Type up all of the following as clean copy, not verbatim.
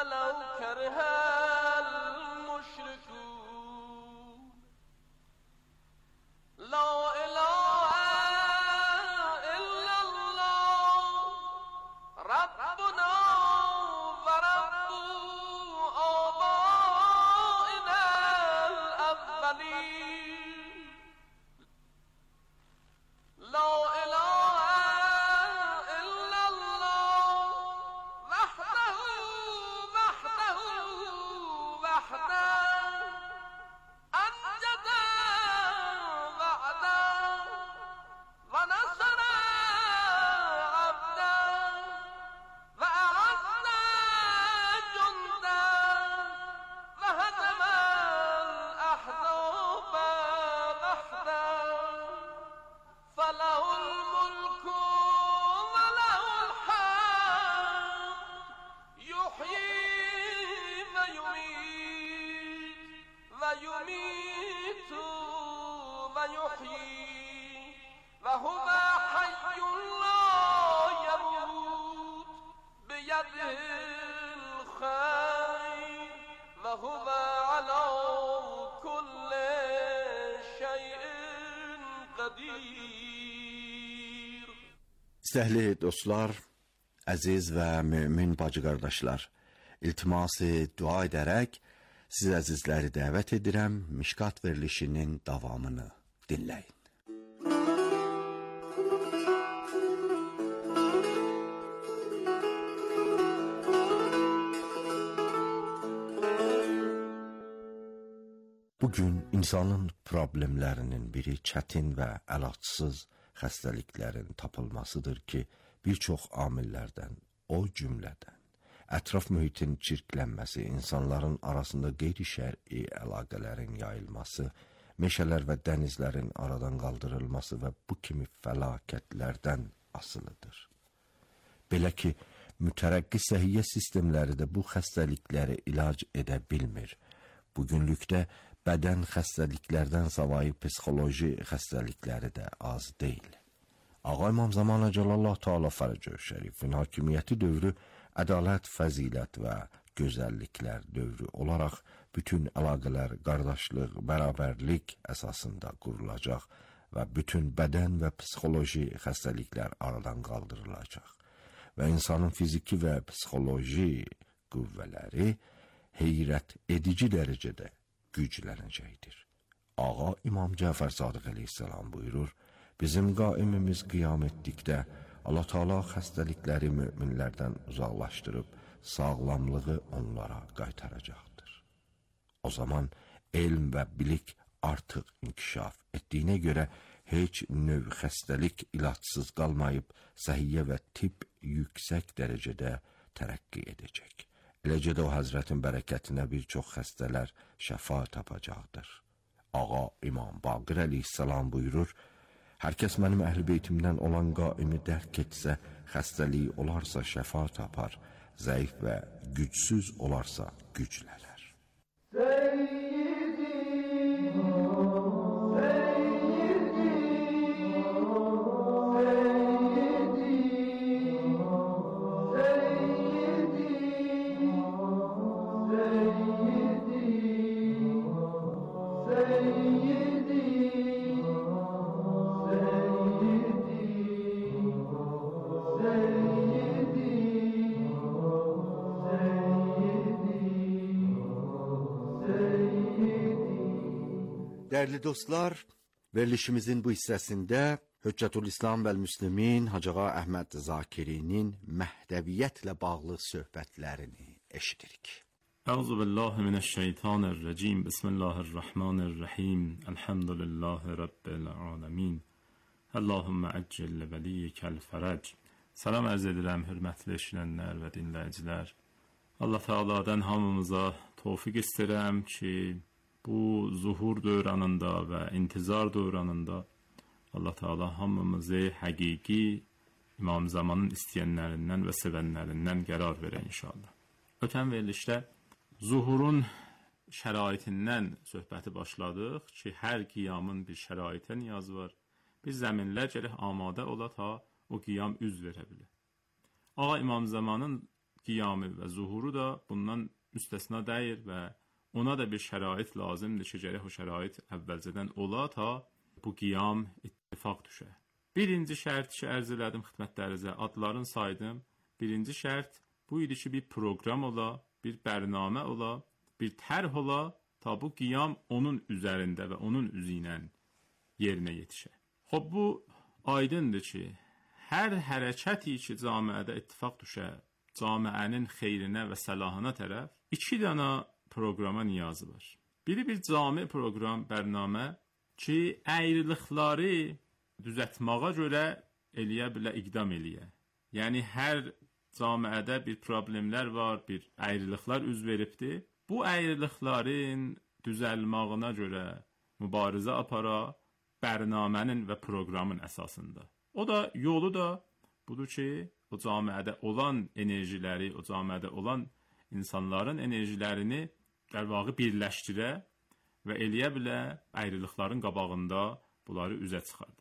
ولو كره المشركون لا إله إلا الله ربنا ورب آبائنا الأولين لا إله إلا الله وحده وحده وحده أنجد وعده ونصر عبده وأعز جنده وهزم الأحزاب وحده فله الملك وله الحمد يحيي ويميت ويحيي وهو حي لا يموت بيده الخير وهو على كل شيء قدير. Dəyərli dostlar, əziz və mömin bacı qardaşlar, iltiması dua edərək siz əzizləri dəvət edirəm, Mişkat verilişinin davamını dinləyin. Bugün insanın problemlərinin biri çətin və əlacısız xəstəliklərin tapılmasıdır ki, bir çox amillərdən, o cümlədən, ətraf mühitin çirklənməsi, insanların arasında qeyri-şər'i əlaqələrin yayılması, meşələr və dənizlərin aradan qaldırılması və bu kimi fəlakətlərdən asılıdır. Belə ki, mütərəqqi səhiyyə sistemləri də bu xəstəlikləri ilac edə bilmir. Bugünlükdə bədən xəstəliklərdən savayı psixoloji xəstəlikləri də az deyil. Ağa İmam Zamanə Cəlallah Teala Fərəcə Şərifin hakimiyyəti dövrü ədalət, fəzilət və gözəlliklər dövrü olaraq bütün əlaqələr qardaşlıq, bərabərlik əsasında qurulacaq və bütün bədən və psixoloji xəstəliklər aradan qaldırılacaq və insanın fiziki və psixoloji qüvvələri heyrət edici dərəcədə güclənəcəkdir. Ağa İmam Cəfər Sadiq əleyhissalam buyurur, bizim qaimimiz qiyam etdikdə Allah Teala xəstəlikləri möminlərdən uzaqlaşdırıb sağlamlığı onlara qaytaracaqdır. O zaman elm və bilik artıq inkişaf etdiyinə görə heç növ xəstəlik ilaçsız qalmayıb, səhiyyə və tibb yüksək dərəcədə tərəqqi edəcək. Eləcə də o Həzrətin bərəkətinə bir çox xəstələr şəfa tapacaqdır. Ağa İmam Baqir əleyhissalam buyurur, hər kəs mənim əhl-i beytimdən olan qaimi dərk etsə, xəstəliyi olarsa şəfa tapar, zəif və gücsüz olarsa güclənər. Dəyərli dostlar, verilişimizin bu hissəsində Hüccətülislam və Müslimin Hacı Ağa Əhməd Zakirinin Məhdəviyyətlə bağlı söhbətlərini eşidirik. Əuzu billahi minəşşeytanirracim. Bismillahirrahmanirrahim. Elhamdülillahi rabbil alamin. Allahumma əccil li veliyyikəl fərəc. Salam ərz edirəm hörmətli eşidənlər və dinləyicilər. Allah Teala'dan hamımıza tövfiq istəyirəm ki, bu zuhur dövrünündə və intizar dövrünündə Allah Teala hamımızı həqiqi İmam Zamanın istəyənlərindən və sevənlərindən qərar verə inşallah. Ötən verilişdə zuhurun şəraitindən söhbəti başladıq ki, hər qiyamın bir şəraitə niyazı var. Bir zəminlər gərək amadə ola ta o qiyam üz verə bilir. Ağa İmam Zamanın qiyamı və zuhuru da bundan müstəsna deyil və ona da bir şərait lazımdır ki, gərək o şərait əvvəlcədən ola ta bu qiyam ittifaq düşə. Birinci şərt ki, ərz elədim xidmətlərinizə, adların saydım. Birinci şərt bu idi ki, bir proqram ola, bir bərnamə ola, bir tərh ola, ta bu qiyam onun üzərində və onun üzü ilə yerinə yetişə. Xob, bu aydındır ki, hər hərəkəti ki, camiədə ittifaq düşə, camiənin xeyrinə və səlahına tərəf 2 dənə proqrama niyazı var. Biri bir cami proqram, bərnamə ki, əyriliqları düzətməyə görə eləyə bilə, iqdam eləyə. Yəni, hər camiədə bir problemlər var, bir əyriliqlar üz veribdir. Bu əyriliqların düzəlmağına görə mübarizə apara bərnamənin və proqramın əsasında. O da, yolu da budur ki, o camiədə olan enerjiləri, o camiədə olan insanların enerjilərini der vaxtı birləşdirə və eləyə bilə ayrılıqların qabağında bunları üzə çıxardı.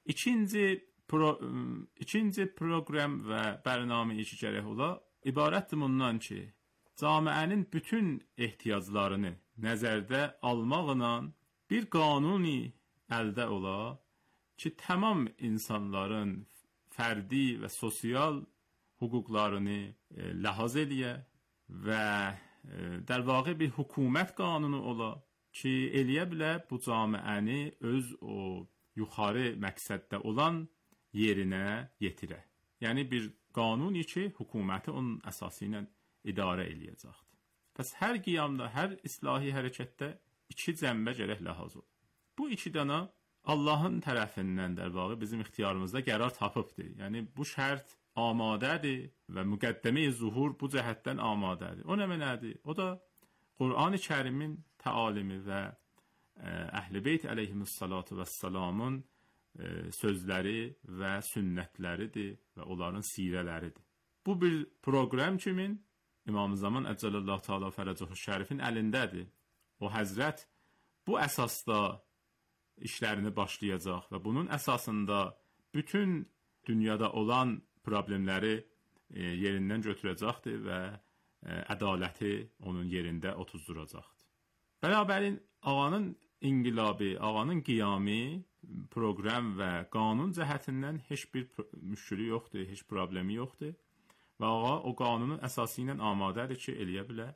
İkinci proqram və bərnamə işi gərək ola, ibarətdir bundan ki, camiənin bütün ehtiyaclarını nəzərdə almaqla bir qanuni əldə ola ki, tamam insanların fərdi və sosial hüquqlarını ləhaz eləyə və der vaxtı bir hökumət qanunu ola ki, eləyə bilə bu camiəni öz o yuxarı məqsəddə olan yerinə yetirə. Yəni, bir qanuni ki, hökuməti onun əsası ilə idarə eləyəcəkdir. Bəs hər qiyamda, hər islahi hərəkətdə 2 cəmbə gərək ləhaz olur. Bu 2 dənə Allahın tərəfindən der vaxtı bizim ixtiyarımızda qərar tapıbdır. Yəni, bu şərt amadədir və müqəddəmə-i zuhur bu cəhətdən amadədir. O nə mənədir? O da Qur'an-ı Kərimin təalimi və Əhl-i Beyt əleyhimussalatu vəssalamın sözləri və sünnətləridir və onların sirələridir. Bu bir proqram kimin? İmam-ı Zaman Əcəlallahu Teala Fərəcəhu Şərifin əlindədir. O həzrət bu əsasda işlərini başlayacaq və bunun əsasında bütün dünyada olan problemləri yerindən götürəcəkdir və ədaləti onun yerində otuzduracaqdır. Bərabərin ağanın inqilabı, ağanın qiyamı proqram və qanun cəhətindən heç bir müşkülü yoxdur, heç problemi yoxdur və ağa o qanunun əsası ilə amadədir ki, eləyə bilə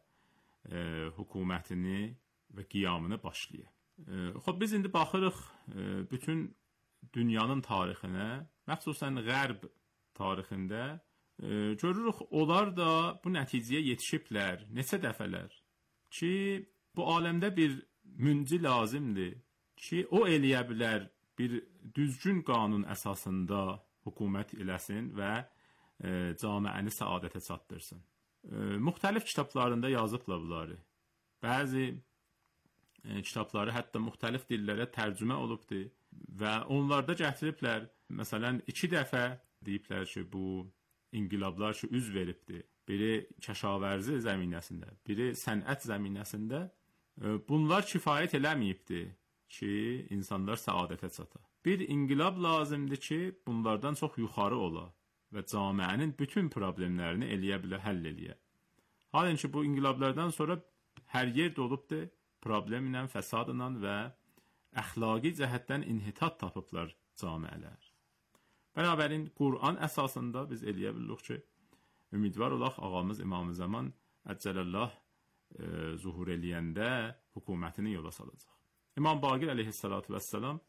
hökumətini və qiyamını başlayır. Xob, biz indi baxırıq bütün dünyanın tarixinə, məxsusən Qərb tarixində görürük, onlar da bu nəticəyə yetişiblər neçə dəfələr ki, bu aləmdə bir münci lazımdır ki, o eləyə bilər bir düzgün qanun əsasında hökumət eləsin və camiəni səadətə çatdırsın. Müxtəlif kitablarında yazıblar bunları. Bəzi kitabları hətta müxtəlif dillərə tərcümə olubdur və onlarda gətiriblər, məsələn, 2 dəfə deyiblər ki, bu inqilablar ki, üz veribdir. Biri kəşavərzi zəminəsində, biri sənət zəminəsində. Bunlar kifayət eləməyibdir ki, insanlar səadətə çata. Bir inqilab lazımdır ki, bunlardan çox yuxarı ola və camiənin bütün problemlərini eləyə bilə, həll eləyə. Halin ki, bu inqilablardan sonra hər yerdə olubdur, problemlə, fəsadla və əxlaqi cəhətdən inhitat tapıblar camiələr. Bərabərin Qur'an əsasında biz eləyə bilirik ki, ümidvar olaq ağamız İmam-ı Zaman Əcəlallah zuhur eləyəndə hökumətini yola salacaq. İmam Baqir əleyhissalatu vəssalam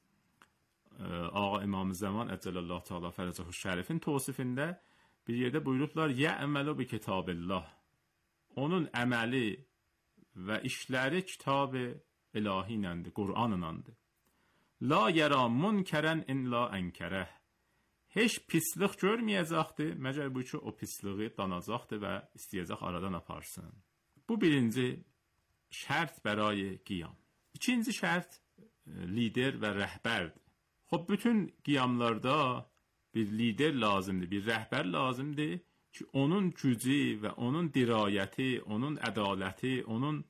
ağa İmam-ı Zaman Əcəlallahu Teala Fərəcəhu Şərifin tosifində bir yerdə buyurublar: "Yə'məlu bi kitabillah." Onun əməli və işləri kitab-ı ilahi iləndir, Qur'an iləndir. "La yara munkərən illa ənkərəh." Heç pislik görməyəcəkdir, məgər bu ki, o pisliği danacaqdır və istəyəcək aradan aparsın. Bu birinci şərt bəray qiyam. İkinci şərt lider və rəhbərdir. Xob, bütün qiyamlarda bir lider lazımdır, bir rəhbər lazımdır ki, onun gücü və onun dirayəti, onun ədaləti, onun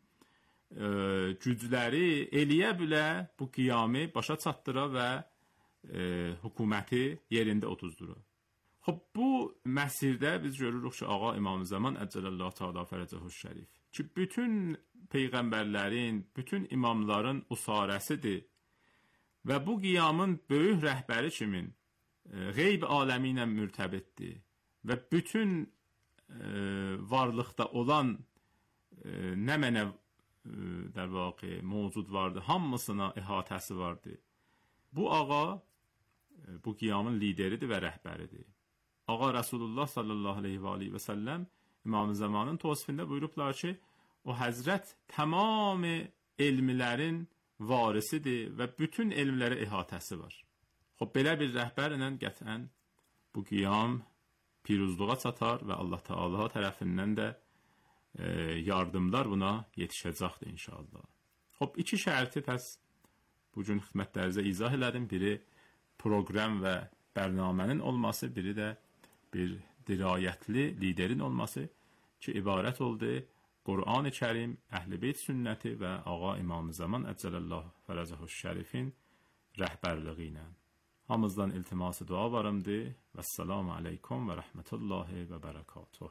gücləri eləyə bilə bu qiyamı başa çatdıra və hökuməti yerində otuzdurur. خب bu məsirdə biz görürük ki, Ağa İmam Zaman Əcələllâhu Teala Fərəcəhu Şərif ki, bütün peyğəmbərlərin, bütün imamların usarəsidir və bu qiyamın böyük rəhbəri kimin qeyb aləmi ilə mürtəbitdir və bütün varlıqda olan nə mənə در واقع موجود vardır, hamısına əhatəsi vardır. Bu ağa bu qiyamın lideridir və rəhbəridir. Ağa Rasulullah sallallahu aleyhi və səlləm İmam-ı Zamanın təvsifində buyurublar ki, o həzrət tamam elmlərin varisidir və bütün elmlərə əhatəsi var. Xub, belə bir rəhbərlə qətlən bu qiyam piruzluğa çatar və Allah Teala tərəfindən də yardımlar buna yetişəcəkdir inşallah. Xub, iki şərti pəs bugün xidmətlərinizə izah elədim. Biri proqram və bərnamənin olması, biri də bir dirayətli liderin olması ki, ibarət oldu Qur'an-ı Kərim, Əhl-i Beyt sünnəti və Ağa İmam-ı Zaman Əcələllâhu Fərəcəhu Şərifin rəhbərliyi ilə. Hamızdan iltiması dua varımdır. Vəssalamu aleykum və rəhmətullahi və bərəkatuh.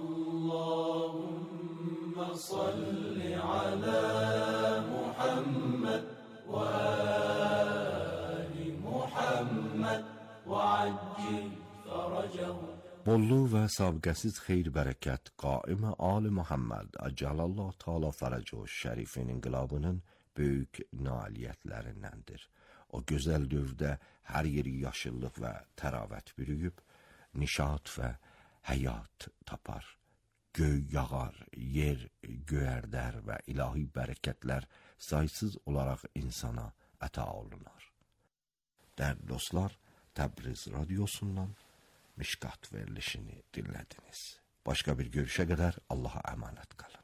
Allahümme salli alə Muhammed və ali Muhammed və accil fərəcəhu. Bollu və sabqəsiz xeyr-bərəkət qaim Ali Muhammed Əcəlallahu Teala Fərəcəhu Şərifin inqilabının böyük nailiyyətlərindəndir. O gözəl dövrdə hər yeri yaşıllıq və təravət bürüyüb, nişat və həyat tapar. Göy yağar, yer göyərdər və ilahi bərəkətlər saysız olaraq insana əta olunar. Dəyərli dostlar, Təbriz Radiosundan Mişkat verilişini dinlədiniz. Başqa bir görüşə qədər Allaha əmanət qalın.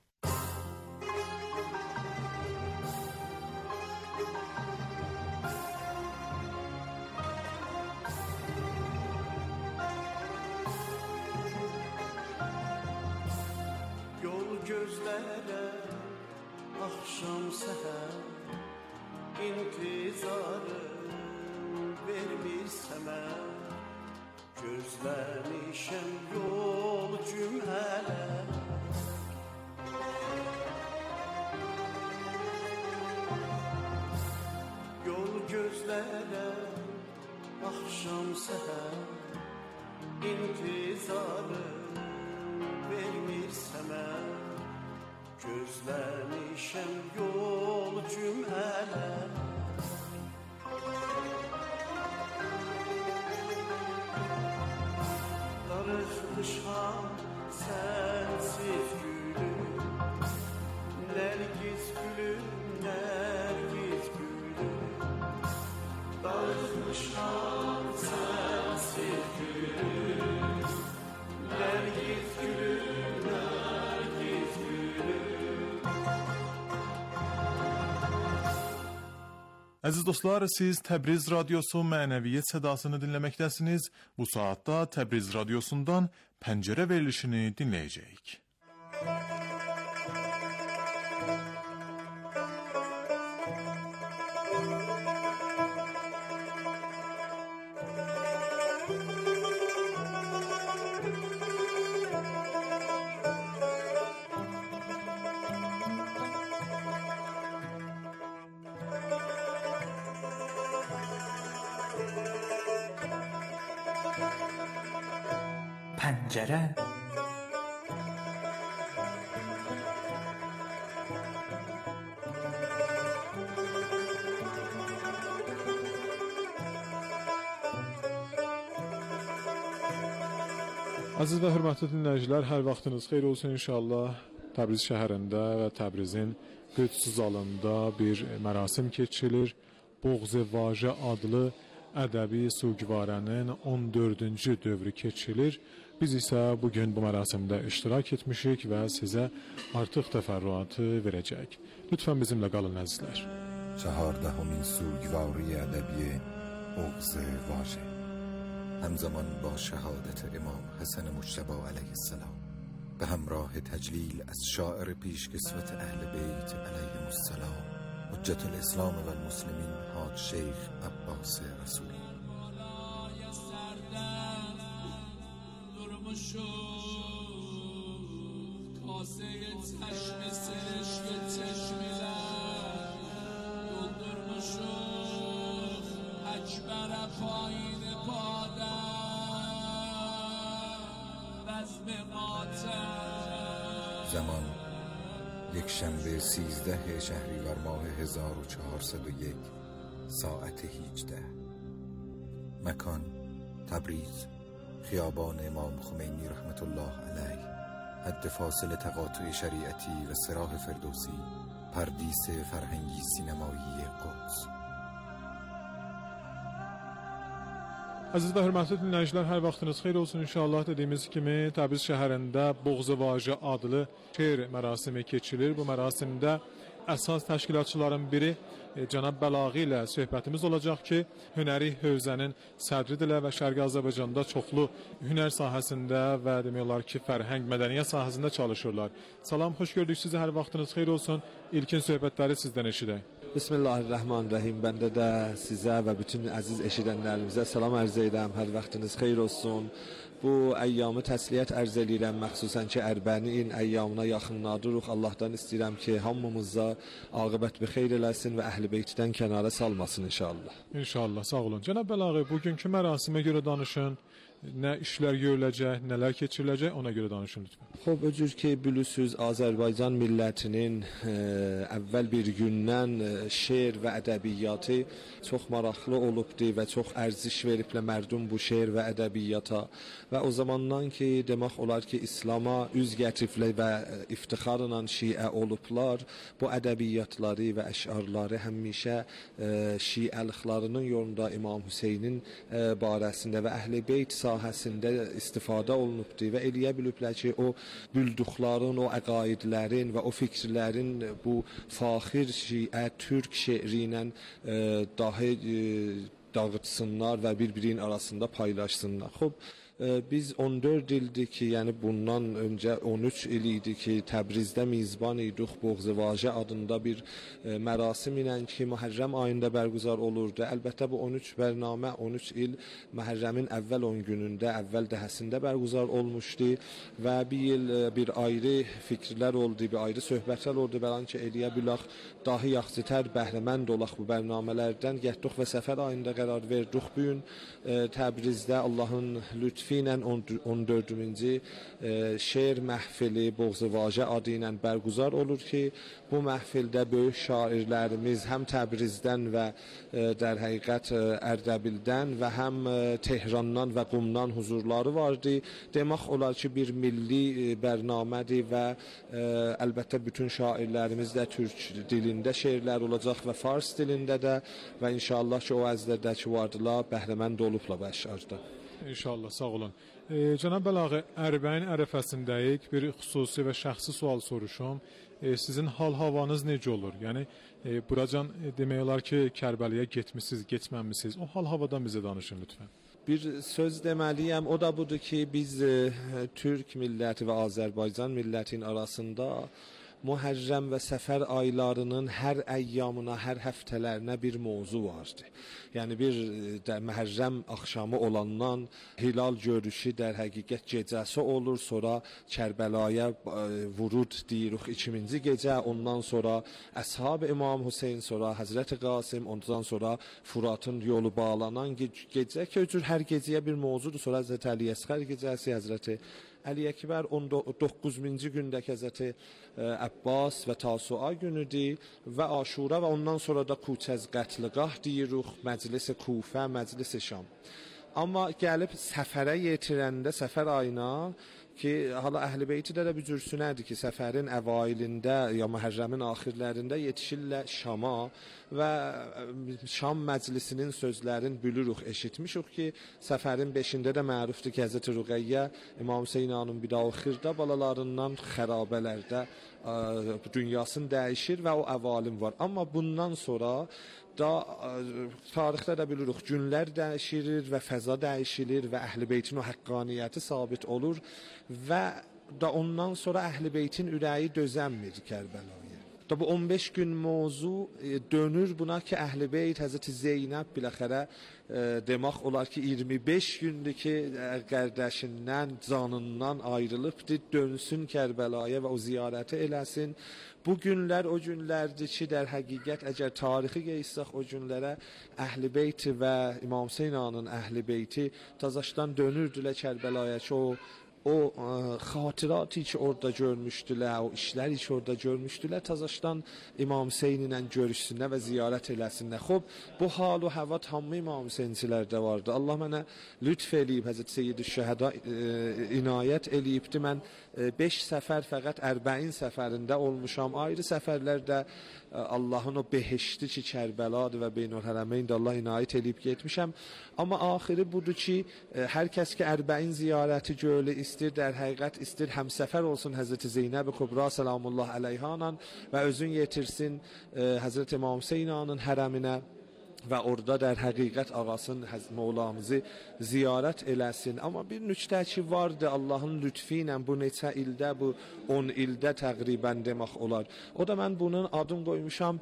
Yol gözlərə axşam səhər intizarım vermir səmər. Gözləmişəm yol cümlələ, yol gözlələ axşam səhər intizarım vermir səmər. Gözləmişəm yol cümlələ, darıxmışam sənsiz gülüm, nərgiz gülüm, nərgiz gülüm. Darıxmışam sənsiz gülüm, nərgiz gülüm, nərgiz gülüm. Əziz dostlar, siz Təbriz Radiosu mənəviyyət sədasını dinləməkdəsiniz. Bu saatda Təbriz Radiosundan Pəncərə verilişini dinləyəcəyik. پنجره Əziz və hörmətli dinləyicilər, hər vaxtınız xeyir olsun inşallah. Təbriz şəhərində və Təbrizin Qüds zalında bir mərasim keçirilir. Boğz-ı Vajə adlı ədəbi sugvarənin 14-cü dövrü keçirilir. Biz isə bugün bu mərasimdə iştirak etmişik və sizə artıq təfərrüatı verəcək. Lütfən bizimlə qalın əzizlər. 14مین سوگواری ادبی بغض واژه همزمان با شهادت امام حسن مجتبی علیه السلام به همراه تجلیل از شاعر پیشکسوت اهل بیت علیهم السلام حجت الاسلام و المسلمین حاج شیخ عباس رسولی. کاسه چشم سرشک چشمیلر دلدرمش اکبر پایین پادر بزم ماتم. زمان یک شنبه 13 شهریور ماه 1401 ساعت 18. مکان تبریز، خیابان امام خمینی رحمت الله علیه، حد فاصل تقاطع شریعتی و صراح فردوسی، پردیس فرهنگی سینمایی قدس. Aziz və hörmətli dinləyicilər, hər vaxtınız xeyir olsun inşallah. Dediyimiz kimi Təbriz şəhərində Boğzıvaje adlı şeir mərasimi keçilir. Bu mərasimdə əsas təşkilatçıların biri cənab Bəlaği ilə söhbətimiz olacaq ki, hünəri hövzənin sədridirlər və Şərqi Azərbaycanda çoxlu hünər sahəsində və demək olar ki, fərhəng, mədəniyyət sahəsində çalışırlar. Salam, xoş gördük sizi, hər vaxtınız xeyir olsun. İlkin söhbətləri sizdən eşidək. Bismillahirrahmanirrahim. Bəndə də sizə və bütün əziz eşidənlərimizə salam ərz edirəm. Hər vaxtınız xeyir olsun. Bu əyyamı təsliyyət ərz edirəm, məxsusən ki, Ərbənin əyyamına yaxınladırıq. Allahdan istəyirəm ki, hamımıza aqibət bi xeyr eləsin və Əhl-i Beytdən kənara salmasın inşallah. İnşallah, sağ olun. Cənab Bəlaği, bugünkü mərasimə görə danışın. Nə işlər görüləcək, nələr keçiriləcək, ona görə danışın lütfən. Xob, o cür ki, bilirsiniz, Azərbaycan millətinin əvvəl bir gündən şeir və ədəbiyyatı çox maraqlı olubdur və çox ərziş veriblə mərdum bu şeir və ədəbiyyata və o zamandan ki, demək olar ki, İslama üz gətiriblə və iftixarla şiə olublar, bu ədəbiyyatları və əşarları həmişə şiəliklarının yolunda İmam Hüseynin barəsində və Əhl-i Beyt sahəsində istifadə olunubdur və eləyə biliblər ki, o bülduqların, o əqaidlərin və o fikirlərin bu faxir şiə, türk şeiri ilə dahi dağıtsınlar və bir-birinin arasında paylaşsınlar. Xob, biz 14 ildir ki, yəni bundan öncə 13 il idi ki, Təbrizdə mizban idik Boğzıvaje adında bir mərasim ilə ki, Məhərrəm ayında bərgüzar olurdu. Əlbəttə bu 13 bərnamə 13 il Məhərrəmin əvvəl 10 günündə, əvvəl dəhəsində bərgüzar olmuşdu və bir il bir ayrı fikrlər oldu, bir ayrı söhbətlər oldu. Bəlan ki, eləyə bilək dahi yaxşıtər bəhrəmənd olaq bu bərnamələrdən getdik və səfər ayında qərar verdik. Bu gün Təbrizdə Allahın lütfi ilə 14-cü şeir məhfili Boğzıvaje adı ilə bərgüzar olur ki, bu məhfildə böyük şairlərimiz həm Təbrizdən və در həqiqət Ərdəbildən və həm Tehrandan və Qumdan huzurları vardı. Demək olar ki, bir milli bərnamədir və əlbəttə bütün şairlərimiz də türk dilində şeirlər olacaq və fars dilində də və inşallah ki, o əzdədəki vardılar bəhrəmənd olubla bu əşarda. İnşallah, sağ olun. Cənab Bəlaği, Ərbəyin ərəfəsindəyik, bir xüsusi və şəxsi sual soruşum. Sizin hal-havanız necə olur? Yəni, buracan demək olar ki, Kərbəliyə getmişsiniz, getməmişsiniz. O hal-havadan bizə danışın lütfən. Bir söz deməliyəm, o da budur ki, biz Türk milləti və Azərbaycan millətinin arasında Muhərrəm və Səfər aylarının hər əyyamına, hər həftələrinə bir mövzu vardı. Yəni bir Məhərrəm axşamı olandan hilal görüşü der həqiqət gecəsi olur, sonra Kərbəlaya vurud deyirik 2-ci gecə, ondan sonra Əshab İmam Hüseyn, sonra Həzrət Qasım, ondan sonra Furatın yolu bağlanan gecə ki, hər gecəyə bir mövzudur. Sonra Həzrət Əli Əsqər gecəsi, Həzrət Əli Əkbər 19-cu gündəki Həzrəti Əbbas və Tasua günüdür və Aşura və ondan sonra da Kuçəz Qətliqah deyirik, Məclis-i Kufə, Məclis-i Şam. Amma gəlib səfərə yetirəndə, səfər ayına ki, hala Əhl-i Beytidə də bir cürsünədir ki, səfərin əvailində ya Məhərrəmin axirlərində yetişirlər Şama və Şam məclisinin sözlərin bilirik, eşitmişik ki, səfərin 5-də də mərufdur ki, Həzrət Rüqəyyə İmam Hüseyn Hanım bidaxirdə balalarından xərabələrdə dünyasını dəyişir və o əvalim var. Amma bundan sonra da tarixdə də bilirik, günlər dəyişilir və fəza dəyişilir və Əhl-i Beytin o həqqaniyyəti sabit olur və da ondan sonra Əhl-i Beytin ürəyi dözənmir Kərbəlaya. Da bu 15 gün mövzu dönür buna ki Əhl-i Beyt Həzrəti Zeynəb biləxərə demək olar ki 25 gündür ki qardaşından, canından ayrılıbdı, dönsün Kərbəlaya və o ziyarəti eləsin. Bu günlər o günlərdir ki, der həqiqət əgər tarixi qeysək o günlərə Əhl-i Beyt və İmam Hüseyn ağanın Əhl-i Beyti tazaşdan dönürdülər Kərbəlaya ki o xatirati ki orada görmüşdülər, o işləri ki orada görmüşdülər, tazaşdan İmam Hüseyn ilə görüşsünlər və ziyarət eləsinlər. Xob, bu hal və həvat hamı İmam Hüseynçilərdə vardı. Allah mənə lütf eləyib, Həzrət Seyyid-i-Şəhəda inayət eləyibdi. Mən 5 səfər fəqət 40 səfərində olmuşam. Ayrı səfərlərdə Allahın o behişti ki Kərbəladır və Beynəlhərəmeyndə Allah inayət eləyib getmişəm. Amma axırı budur ki, hər kəs ki 40 ziyarəti görülü istir, der həqiqət istir, həmsəfər olsun Həzrəti Zeynəb-i Kubra salamullah əleyhanla və özün yetirsin Həzrət İmam Hüseyn ağanın hərəminə və orada der həqiqət ağasın Mevlamızı ziyarət eləsin. Amma bir nüktə ki vardı Allahın lütfi ilə bu neçə ildə, bu 10 ildə təqribən demək olar. O da mən bunun adını qoymuşam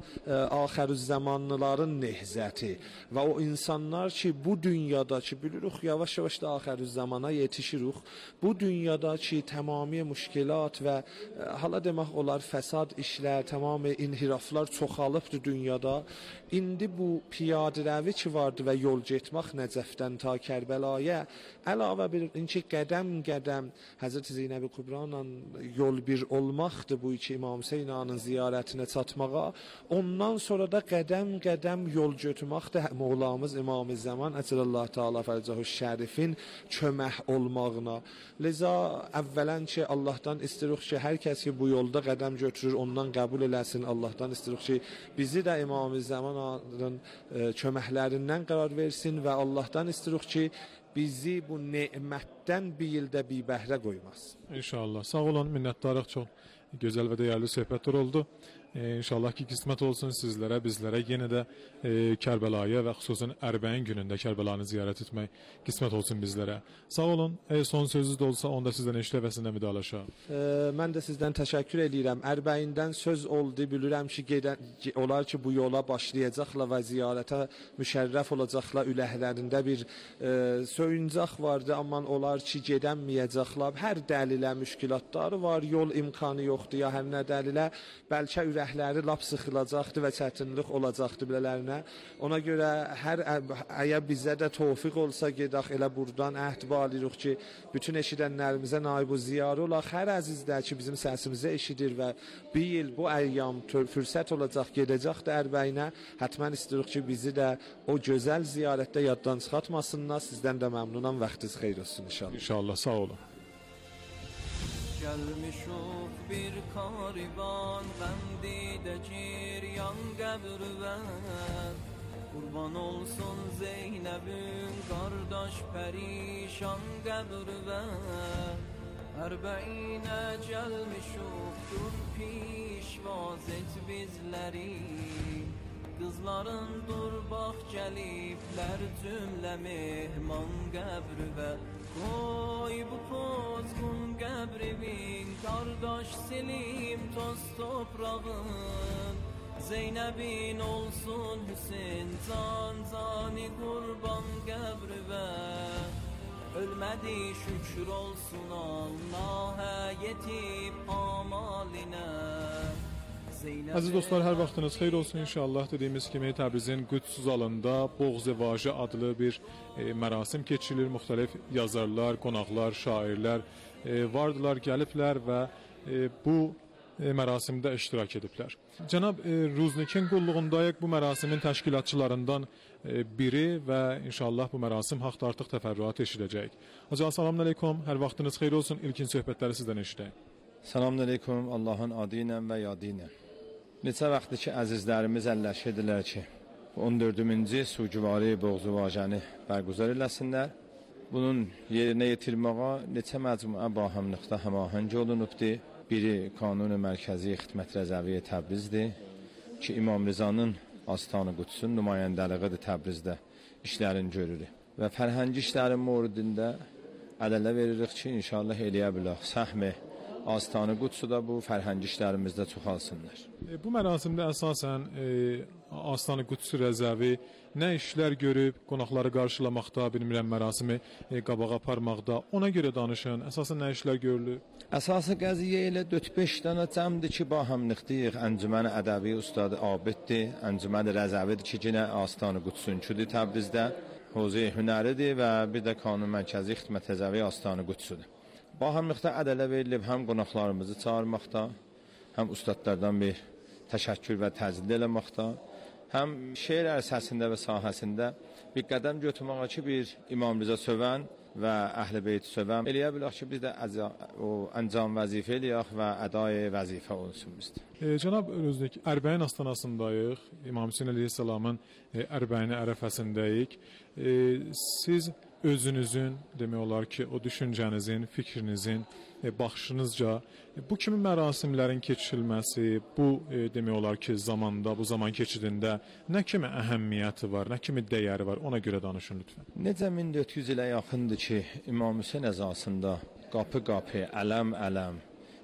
axirüzzamanlıların nehzəti və o insanlar ki bu dünyada ki bilirik yavaş-yavaş da axirüzzamana yetişirik. Bu dünyada ki tamamiy müşkilat və hala demək olar fəsad işlər, tamamiy inhiraflar çoxalıbdı dünyada. İndi bu piyadərəvi ki vardı və yol getmək Nəcəfdən ta Kərbəlaya, əlavə bir inki qədəm-qədəm Həzrət Zeynəb-i Kubranla yol bir olmaqdır bu iki İmam Hüseyn ağanın ziyarətinə çatmağa. Ondan sonra da qədəm-qədəm yol götürməkdir Mevlamız İmam-ı Zaman Əcəlallahu Teala Fərcəhu Şərifin kömək olmağına. Liza əvvələn ki Allahdan istirik ki hər kəs ki bu yolda qədəm götürür ondan qəbul eləsin. Allahdan istirik ki bizi də İmam-ı Zaman ağanın köməklərindən qərar versin və Allahdan istirik ki bizi bu nemətdən bir ildə bir bəhrə qoymaz. İnşallah. Sağ olun, minnətdarıq. Çox gözəl və dəyərli söhbətlər oldu. İnşallah ki qismət olsun sizlərə, bizlərə yenə də Kərbəlaya və xüsusən Ərbəyin günündə Kərbəlanı ziyarət etmək qismət olsun bizlərə. Sağ olun. Son sözünüz də olsa onda sizdən eşitləvəsində müdalaşaq. Mən də sizdən təşəkkür edirəm. Ərbəyindən söz oldu. Bilirəm ki olar ki bu yola başlayacaqlar və ziyarətə müşərrəf olacaqlar. Üləhlərində bir söyüncaq vardı, amma olar ki gedəməyəcəklər. Hər dəlilə müşkilatları var, yol imkanı yoxdur ya hər nə dəlilə. Bəlkə ürəkləri lap sıxılacaqdı və çətinlik olacaqdı bilələrinə. Ona görə əgər bizə də tövfiq olsa gedək elə buradan əhd bağlayırıq ki, bütün eşidənlərimizə naib o ziyarə olaq. Hər əzizdə ki bizim səsimizə eşidir və bir il bu əyyam fürsət olacaq, gedəcəkdir Ərbəyinə. Hətmən istirik ki bizi də o gözəl ziyarətdə yaddan çıxartmasınlar. Sizdən də məmnunam. Vaxtınız xeyir olsun inşallah. İnşallah. Sağ olun. Gelmişuk bir kariban Qəmdidə giryan qəbrüvən Qurban olsun Zeynəbün Qardaş pərişan qəbrüvən Ərbəyinə gəlmişuk Dur pişvaz et bizləri Qızların dur bax gəliblər Cümlə mehman qəbrüvə Qoy bu pozğun qəbrimin Qardaş silim toz toprağın Zeynəbin olsun Hüseyn Can-cani qurban qəbrivə Ölmədi şükür olsun Allah'a yetib amalinə Əziz dostlar, hər vaxtınız xeyir olsun inşallah. Dediyimiz kimi Təbrizin Qüds zalında Boğz-ı Vacə adlı bir mərasim keçirilir. Müxtəlif yazarlar, qonaqlar, şairlər vardılar, gəliblər və bu mərasimdə iştirak ediblər. Cənab Ruznikin qulluğundayıq bu mərasimin təşkilatçılarından biri və inşallah bu mərasim haqda artıq təfərrüat eşidəcəyik. Hocam, salamün aleyküm, hər vaxtınız xeyir olsun. İlkin söhbətləri sizdən eşidəyik. Salamün aleyküm, Allahın adı ilə və yadı ilə. Neçə vaxtdır ki, əzizlərimiz əlləşedirlər ki, 14-cü Sugüvari Boğz-ı Vacəni bərqüzar eləsinlər. Bunun yerinə yetirməyə neçə məcmuə bahəmlikdə həmahəng olunubdur. Biri Kanun-u Mərkəzi Xidmət Rəzəviyyə Təbrizdir ki, İmam Rizanın Astan-ı Qudsun nümayəndəliğidir Təbrizdə işlərin görürük. Və fərhəngi işlərin moridində ələlə veririk ki, inşallah eləyə bilək. Səhmi Astana Qudsu da bu fərhəng çoxalsınlar. Bu mərasimdə əsasən Astana Qudsu rəzəvi nə işlər görüb, qonaqları qarşılamaqda, bilmirəm mərasimi qabağa aparmaqda, ona görə danışın. Əsasən nə işlər görülür? Əsası qəziyyə ilə 4-5 dənə cəmdir ki, ba həmliqdiyik. Əncümən Ədəbi Ustad Abiddir, Əncümən Rəzəvidir ki, yenə Astana Qudsunçudur Təbrizdə. Hövzə hünəridir və bir də Kanun Mərkəzi Xidmət Rəzəvi Astana Qudsudur. Ba həmliqdə ədələ verilib həm qonaqlarımızı çağırmaqda, həm ustadlardan bir təşəkkür və təzyiq eləməkdə, həm şeir ərsəsində və sahəsində bir qədəm götürməyə ki, bir İmam Rıza sövən və Əhl-i Beyti sövən eləyə bilək ki, biz də əncam vəzifə eləyək və əday vəzifə olsun bizdə. Cənab Özlük, Ərbəyin astanasındayıq, İmam Hüseyn əleyhissalamın Ərbəyini ərəfəsindəyik. Siz özünüzün, demək olar ki, o düşüncənizin, fikrinizin, baxışınızca bu kimi mərasimlərin keçirilməsi, bu demək olar ki, zamanda, bu zaman keçidində nə kimi əhəmiyyəti var, nə kimi dəyəri var, ona görə danışın lütfən. Necə 1400 ilə yaxındır ki, İmam Hüseyn əzasında qapı-qapı, ələm-ələm,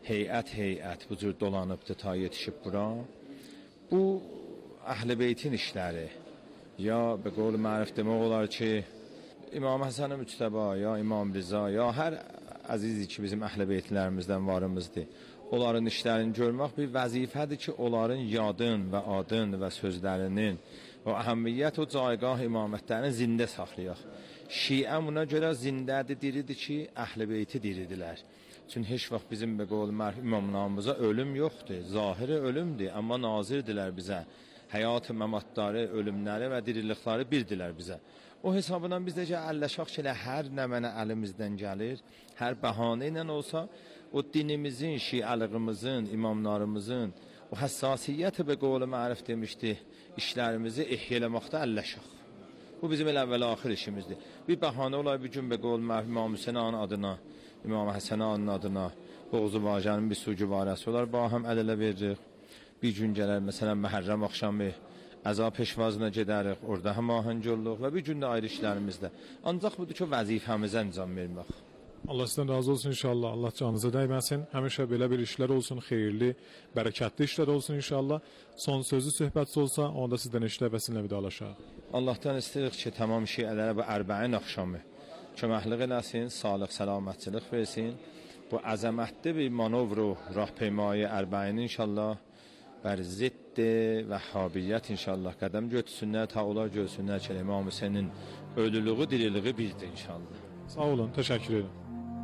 heyət bu cür dolanıbdır ta yetişib bura. Bu Əhl-i Beytin işləri, ya be qol mərif demək olar ki, İmam Həsən Müctəba, ya İmam Rıza, ya hər əzizi ki, bizim Əhl-i Beytlərimizdən varımızdır. Onların işlərini görmək bir vəzifədir ki, onların yadın və adın və sözlərinin və əhəmiyyət o caygah imamətlərini zində saxlayaq. Şiə buna görə zindədir, diridir ki, Əhl-i Beyti diridilər. Çünki heç vaxt bizim be qol mərhum imamlarımıza ölüm yoxdur. Zahiri ölümdür, amma nazirdirlər bizə. Həyat-ı məmatları, ölümləri və dirilikləri birdilər bizə. O hesabına biz də əlləşaq ki, hər nə mənə əlimizdən gəlir, hər bəhanə ilə olsa, o dinimizin, şiəlığımızın, imamlarımızın, o həssasiyyəti be qol mərif demişdi, işlərimizi ihya eləməkdə əlləşaq. Bu bizim əvvəl-axir işimizdir. Bir bəhanə olay bir gün be qol mərhum İmam Hüseyn'in adına, İmam Həsən'in adına, Boğzu Vacənin bir sucuvarəsi olar, ba həm əl-ələ veririk. Bir gün gələr, məsələn, Məhərrəm axşamı əza peşvazına gedərik, orada həm ahəng olduq və bir gün də ayrı işlərimizdə. Ancaq budur ki, vəzifəmizə əncam vermək. Allah sizdən razı olsun inşallah. Allah canınıza dəyməsin. Həmişə belə bir işlər olsun, xeyirli, bərəkətli işlər olsun inşallah. Son sözlü söhbət olsa, onda sizdən eşitlər və sizinlə vidalaşaq. Allahdan istəyirik ki, tamam şiələrə bu Ərbəin axşamı köməklik eləsin, sağlıq, səlamətçilik versin. Bu əzəmətli bir manovr و راهپیمایی Ərbəin inşallah bər zidd Vəhhabiyyət inşallah qədəm götürsünlər, ta onlar görsünlər ki, İmam Hüseynin ölülüğü, diriliği birdir inşallah. Sağ olun, təşəkkür ederim.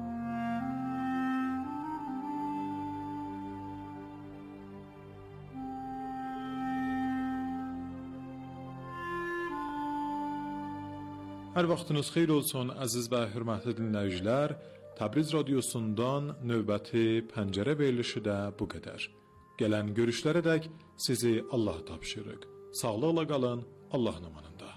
Hər vaxtınız xeyir olsun, əziz və hörmətli dinləyicilər. Təbriz radiosundan növbəti pəncərə verilişi də bu qədər. Gələn görüşlərədək sizi Allah tapşırıq. Sağlıqla qalın, Allahın amanında.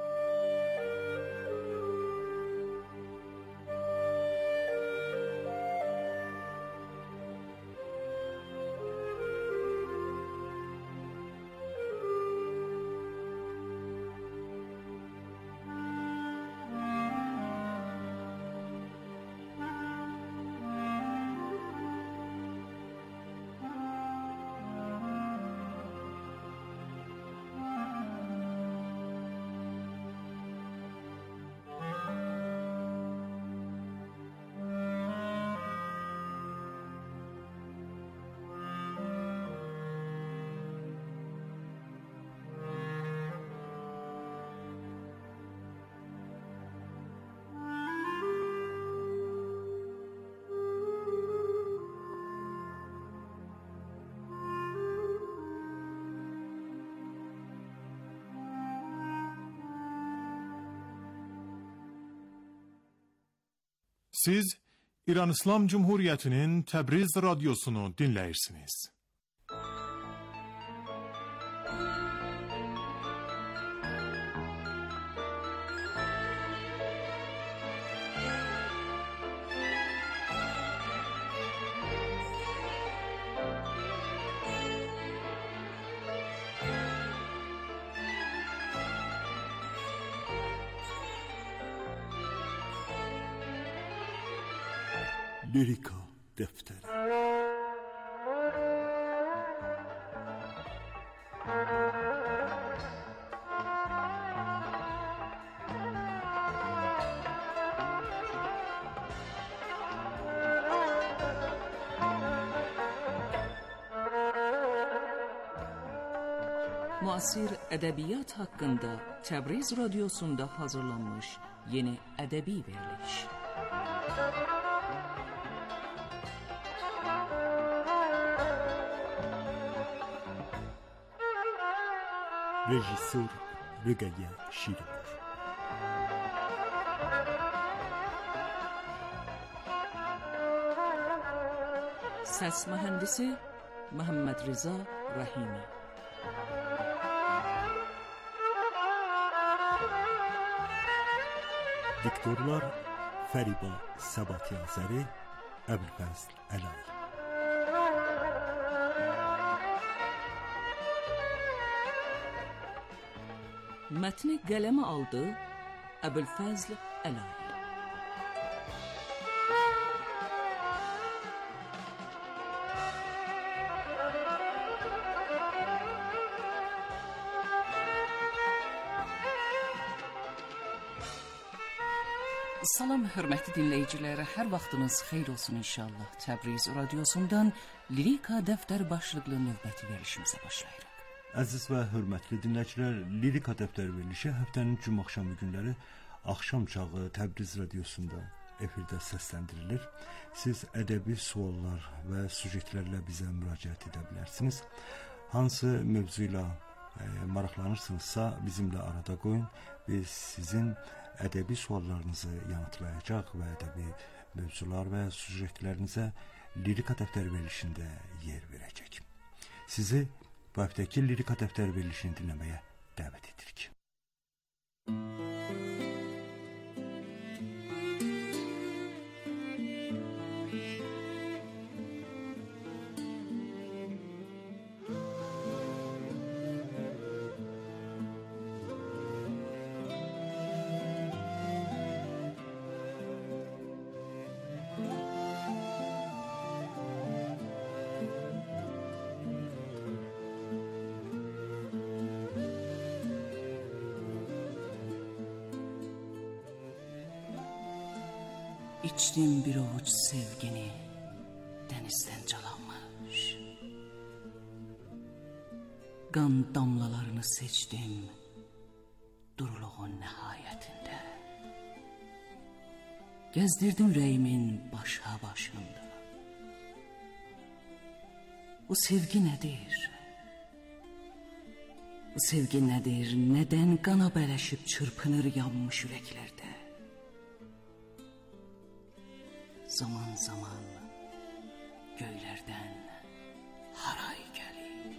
Siz İran İslam Cumhuriyeti'nin Təbriz radyosunu dinləyirsiniz. Lirika Defteri. Müasir ədəbiyyat haqqında Təbriz Radiosunda hazırlanmış yeni ədəbi veriliş. Rejissor Rüqəyyə Şirinur. Səs mühəndisi Məhəmməd Rıza Rəhimi. Diktorlar Fəriba Səbatyazəri, Əbülfəzl Əlay. Mətni qələmə aldı Əbülfəzl Əlay. Salam hörmətli dinləyicilərə, hər vaxtınız xeyir olsun inşallah. Təbriz Radiosundan Lirika Dəftər başlıqlı növbəti verilişimizə başlayırıq. Əziz və hörmətli dinləyicilər, Lirika Dəftər verilişi həftənin cümə axşamı günləri axşam çağı Təbriz Radiosunda efirdə səsləndirilir. Siz ədəbi suallar və sujetlərlə bizə müraciət edə bilərsiniz. Hansı mövzu ilə maraqlanırsınızsa bizimlə arada qoyun. Biz sizin ədəbi suallarınızı yanıtlayacaq və ədəbi mövzular və sujetlərinizə Lirika Dəftər verilişində yer verəcək. Sizi bu həftəki Lirika Dəftər verilişini dinləməyə dəvət edirik. İçdim bir ovuç sevgini denizden calanmış. Qan damlalarını seçdim duruluğun nihayetinde. Gezdirdim ürəyimin başında. Bu sevgi nedir? Bu sevgi nedir? Neden qana bələşib çırpınır yanmış ürəklərdə? Zaman zaman göylərdən haray gəlir.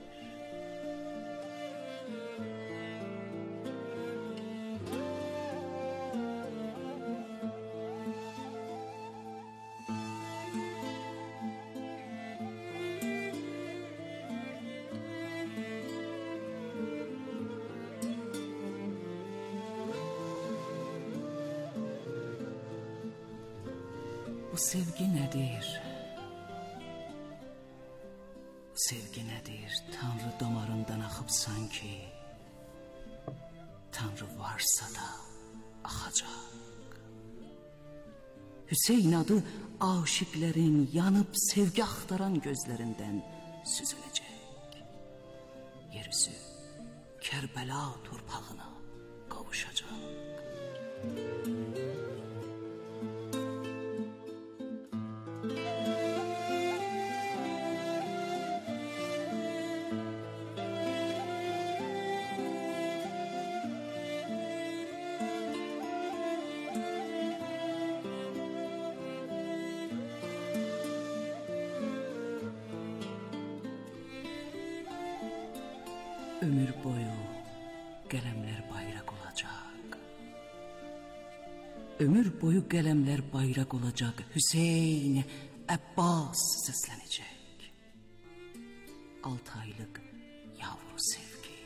Bu sevgi nedir? Bu sevgi nedir? Tanrı damarından akıp sanki Tanrı varsa da akacak. Hüseyin adı aşıkların yanıp sevgi aktaran gözlerinden süzülecek. Yeryüzü Kerbela torpağına kavuşacak. Ömür boyu qələmlər bayraq olacaq. Ömür boyu qələmlər bayraq olacaq. Hüseyin, Əbbas səslənəcək. 6 aylıq yavru sevgi.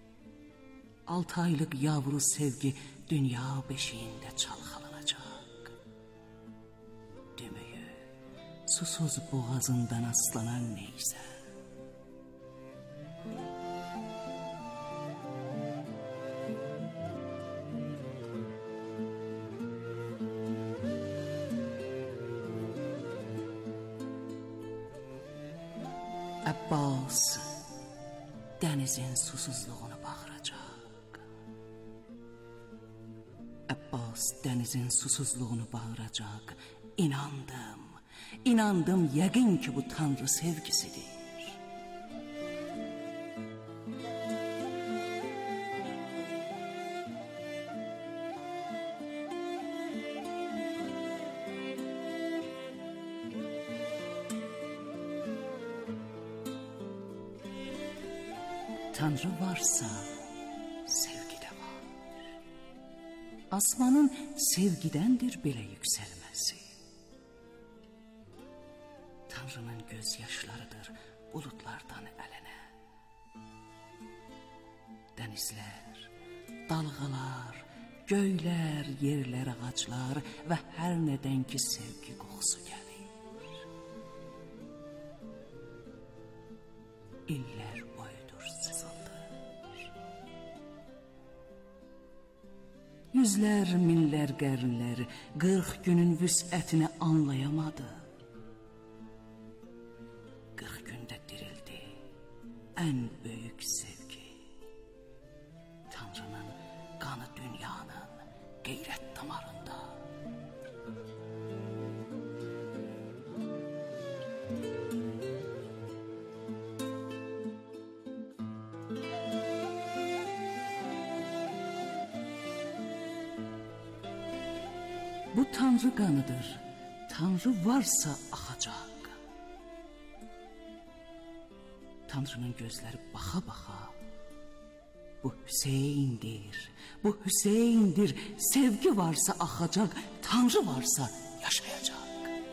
6 aylıq yavru sevgi dünya beşiğində çalxalanacaq. Dümüyü susuz boğazından aslanan neysə. Abbas dənizin susuzluğunu bağıracaq. Abbas dənizin susuzluğunu bağıracaq. İnandım, yəqin ki bu Tanrı sevgisidir. Tanrı varsa sevgi de var. Asmanın sevgidəndir belə yüksəlməsi. Tanrının gözyaşlarıdır bulutlardan ələnə. Dənizlər, dalğalar, göylər, yerlər, ağaclar və hər nədən ki sevgi qoxusu gəlir. İllər boyudur sızıldır. Yüzlər, minlər, qərnlər 40 günün vüsətini anlayamadı. 40 gündə dirildi ən böyük sevgi. Tanrının qanı dünyanın qeyrət damarında. Bu Tanrı qanıdır. Tanrı varsa axacaq. Tanrının gözləri baxa-baxa. Bu Hüseyndir. Bu Hüseyndir. Sevgi varsa axacaq. Tanrı varsa yaşayacaq.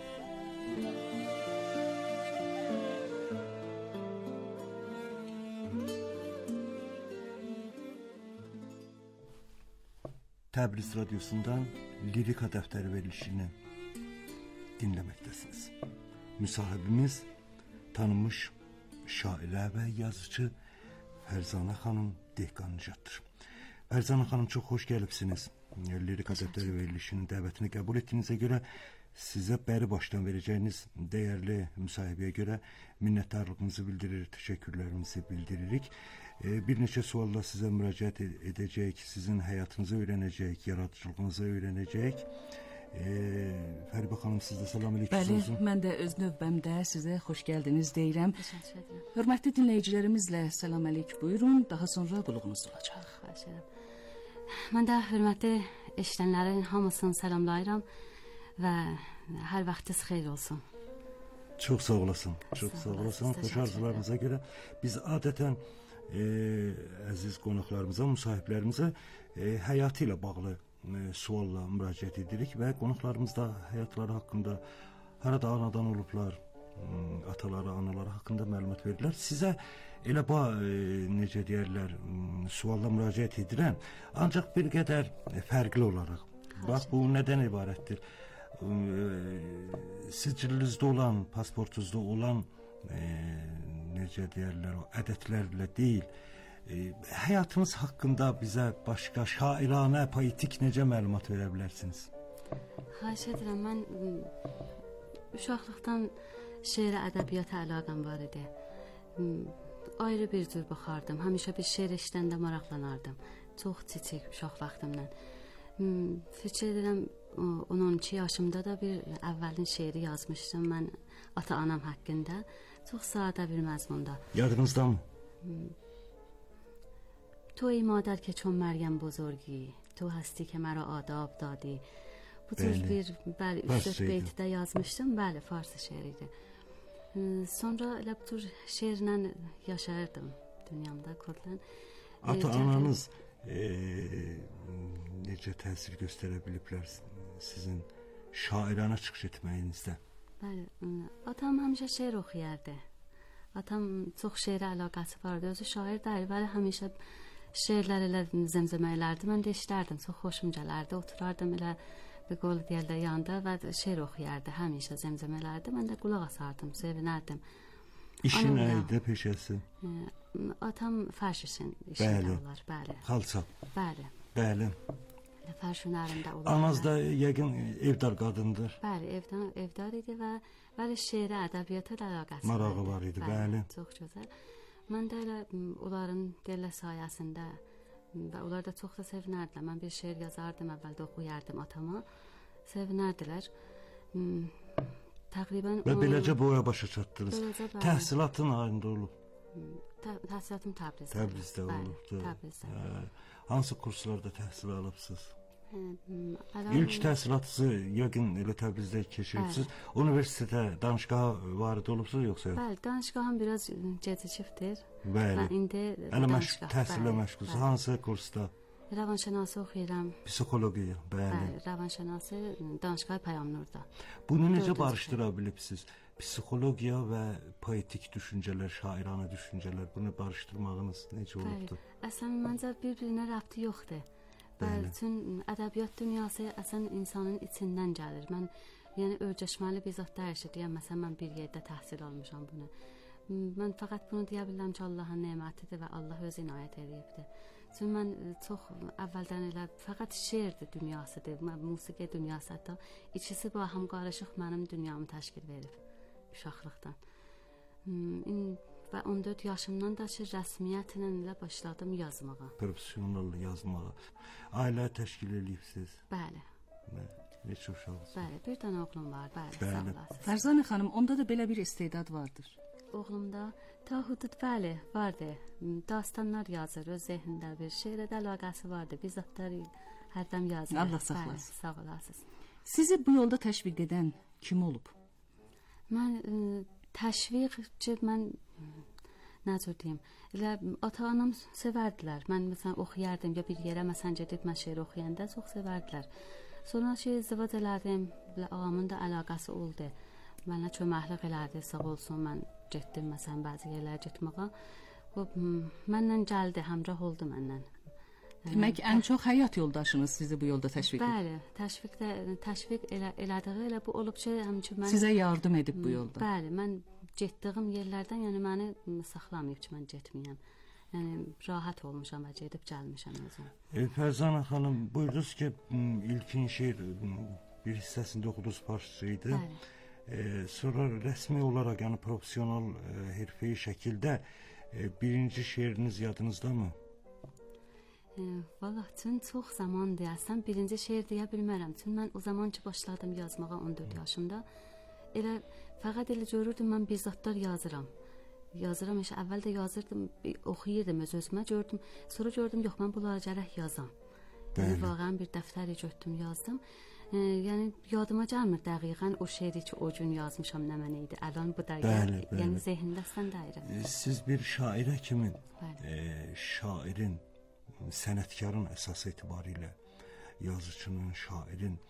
Təbriz radiosundan Lirika dəftəri verilişini dinləməkdəsiniz. Müsahibimiz tanınmış şairə və yazıcı Fərzanə xanım Dehqanıcaddır. Fərzanə xanım, çox xoş gəlibsiniz. Lirika dəftəri verilişinin dəvətini qəbul etdiyinizə görə sizə bəri başdan verəcəyiniz dəyərli müsahibəyə görə minnətdarlığımızı bildirir, təşəkkürlərimizi bildiririk. Bir neçə sualla sizə müraciət edəcək, sizin həyatınızı öyrənəcək, yaradıcılığınızı öyrənəcək. Fəribə xanım, siz də salam aleyküm. Bəli, mən də öz növbəmdə sizə xoş gəldiniz deyirəm. Hörmətli dinləyicilərimizlə salam aleyküm buyurun, daha sonra qulluğunuz olacaq. Mən də hörmətli eşidənlərin hamısını salamlayıram və hər vaxtınız xeyir olsun. Çox sağ olasın, çox sağ olasın. Xoş arzularınıza görə biz adətən əziz qonaqlarımıza, müsahiblərimizə həyatı ilə bağlı sualla müraciət edirik və qonaqlarımız da həyatları haqqında, harada anadan olublar, ataları, anaları haqqında məlumat verirlər. Sizə elə necə deyərlər, sualla müraciət edirəm, ancaq bir qədər fərqli olaraq. Bax, bu nədən ibarətdir? Sicilinizdə olan, pasportunuzda olan necə deyərlər, o ədədlərlə deyil, həyatınız haqqında bizə başqa şairanə, poetik necə məlumat verə bilərsiniz? Xahiş edirəm, mən uşaqlıqdan şeirə, ədəbiyyata əlaqəm var idi. Ayrı bir cür baxardım, həmişə bir şeir eşidəndə maraqlanardım. Çox kiçik uşaq vaxtımdan. Fikir edirəm, 12 yaşımda da bir əvvəlin şeiri yazmışdım mən ata-anam haqqında. Çox sadə bir məzmunda. Yadınızda mı? توی مادر که چون مریم بزرگی تو هستی که مرا آداب دادی. Bu tür bir 3-4 beytdə yazmışdım. Bəli, farsça şeir idi. Sonra elə bu tür şeirlə yaşayırdım dünyamda kurdulan. Ata-ananız necə təsir göstərə biliblər sizin şairanə çıxış etməyinizdə? Bəli, atam həmişə şeir oxuyardı. Atam çox şeirə əlaqəsi vardı. Özü şair deyil, bəli həmişə şeirlər elə zəmzəmə elərdi. Mən də eşidərdim, çox xoşum gələrdi. Oturardım elə bir qol deyirlər yanında və şeir oxuyardı, həmişə zəmzəmələrdi. Mən də qulaq asardım, sevinərdim. İşi nə idi, peşəsi? Atam fərş işin işində olar, bəli. Xalça. Bəli. Bəli. Fərş hünərində olar. Anaz da yəqin evdar qadındır. Bəli, evdar idi və bəli şeirə, ədəbiyyata da əlaqəsi marağı var idi, bəli. Çox gözəl. Mən də elə onların deyirlər sayəsində və onlar da çox da sevinərdilər. Mən bir şeir yazardım, əvvəldə oxuyardım atama. Sevinərdilər. Təqribən və beləcə boya başa çatdınız. Təhsilatın ayında olub. Təhsilatım Təbrizdə. Təbrizdə olubdu. Təbrizdə. Hansı kurslarda təhsil alıbsınız? İlk təhsilatınızı yəqin elə Təbrizdə keçirsiniz. Universitetə, danışqaha varid olubsunuz yoxsa yox? Bəli, danışqahım biraz gecikibdir. Bəli. Və indi təhsilə məşğulsunuz. Hansı kursda? Rəvanşünası oxuyuram. Psixologiya, bəli. Rəvanşünası danışqah Pəyamnurda. Bunu necə barışdıra bilibsiniz? Psixologiya və poetik düşüncələr, şairanə düşüncələr, bunu barışdırmağınız necə olubdu? Əslən məncə bir-birinə rəbti yoxdur. Bütün ədəbiyyat dünyası əslən insanın içindən gəlir. Mən yəni ölçəşməli bir zətlər eşidirəm. Məsələn mən bir yerdə təhsil almışam bunu. Mən fəqət bunu deyə bilərəm ki, Allahın nemətidir və Allah öz inayət edibdir. Çünki mən çox əvvəldən elə fəqət şeirdir dünyasıdır, musiqi dünyası hətta ikisi bu həm qarışıq mənim dünyamı təşkil verib uşaqlıqdan. Və 14 yaşımdan da ki, rəsmiyyətlə elə başladım yazmağa. Professional yazmağa. Ailə təşkil edibsiz? Bəli. Neçə uşaqsınız? Bəli, bir dənə oğlum var, bəli, sağ olasınız. Fərzanə xanım, onda da belə bir istedad vardır. Oğlumda ta hudud bəli, vardı. Dastanlar yazır, öz zehnində bir şeirə də əlaqəsi vardı. Biz zatları hərdən yazırıq. Allah saxlasın. Sağ olasınız. Sizi bu yolda təşviq edən kim olub? Mən təşviqçi, mən nə cür deyim, elə ata-anam sevərdilər. Mən məsələn oxuyardım ya bir yerə məsələn gedib mən şeir oxuyanda çox sevərdilər. Sonra izdivac elədim, ağamın da əlaqəsi oldu. Mənə köməklik elədi, sağ olsun. Mən getdim məsələn bəzi yerlərə getməyə. Məndən gəldi, həmrəh oldu məndən. Demək ən çox həyat yoldaşınız sizi bu yolda təşviq edir. Bəli, təşviq elədiyi elə bu olub ki, həmçinin mən sizə yardım edib bu yolda. Bəli, mən getdiyim yerlərdən, yəni məni saxlamayıb ki, mən getməyəm. Yəni rahat olmuşam və gedib gəlmişəm özüm. Fərzanə xanım, buyurdunuz ki, ilkin şeir bir hissəsində oxudunuz farsça idi. Sonra rəsmi olaraq, yəni professional, hərfəyi şəkildə birinci şeiriniz yadınızdamı? Vallahi üçün çox zaman deyəsən birinci şeir deyə bilmərəm. Çünki mən o zaman ki başladım yazmağa 14 yaşımda, elə fəqət elə görürdüm mən bir zatlar yazıram. Yazıram, işte əvvəldə yazırdım, oxuyurdum öz-özümə, gördüm. Sonra gördüm, yox, mən bunları gərək yazam. Yəni vaqəən bir dəftəri götürdüm, yazdım. Yəni yadıma gəlmir dəqiqən o şeiri ki o gün yazmışam nə mənə idi. Əlan bu dəqiqə, yəni zehnimdə sən dairəm. Siz bir şairə kimi şairin, sənətkarın əsas etibarilə yazıcının, şairin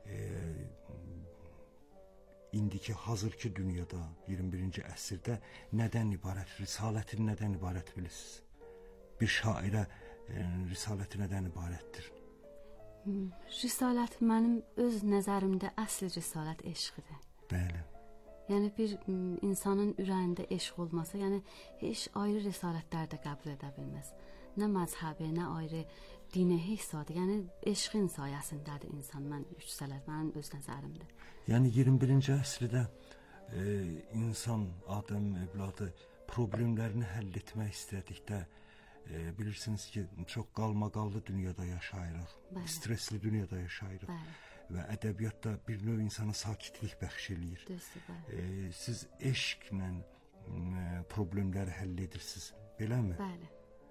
indiki hazırki dünyada 21-ci əsrdə nədən ibarət, risalətin nədən ibarət bilirsiniz? Bir şairə risaləti nədən ibarətdir? Risalət mənim öz nəzərimdə əsl risalət eşqidir. Bəli. Yəni bir insanın ürəyində eşq olmasa, yəni heç ayrı risalətlər də qəbul edə bilməz. Nə məzhəbi, nə ayrı dini hessadır. Yəni eşqin sayəsindədir insan, mən yüksələr, mənim öz nəzərimdir. Yəni 21-ci əsrdə insan, adam, evladı problemlərini həll etmək istədikdə bilirsiniz ki, çox qalmaqallı dünyada yaşayırıq, stresli dünyada yaşayırıq və ədəbiyyatda bir növ insana sakitlik bəxş eləyir. Siz eşqlə problemləri həll edirsiniz, beləmi? Bəli.